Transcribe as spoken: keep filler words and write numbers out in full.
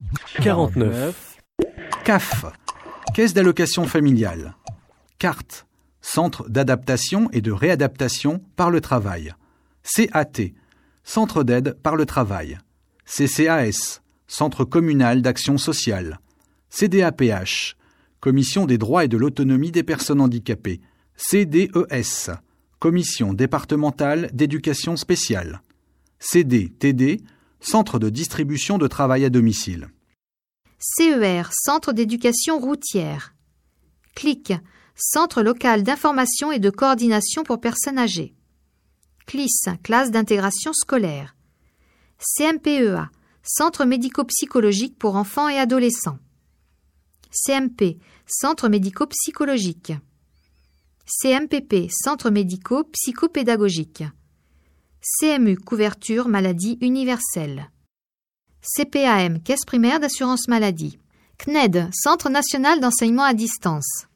quarante-neuf. C A F, Caisse d'allocation familiale. Carte, Centre d'adaptation et de réadaptation par le travail. C A T, Centre d'aide par le travail. C C A S, Centre communal d'action sociale. C D A P H, Commission des droits et de l'autonomie des personnes handicapées. C D E S, Commission départementale d'éducation spéciale. C D T D, Centre de distribution de travail à domicile. C E R, Centre d'éducation routière. C L I C, Centre local d'information et de coordination pour personnes âgées. C L I S, Classe d'intégration scolaire. C M P E A, Centre médico-psychologique pour enfants et adolescents. C M P, Centre médico-psychologique. C M P P, Centre médico-psychopédagogique. C M U, Couverture maladie universelle. C P A M, Caisse primaire d'assurance maladie. C N E D, Centre national d'enseignement à distance.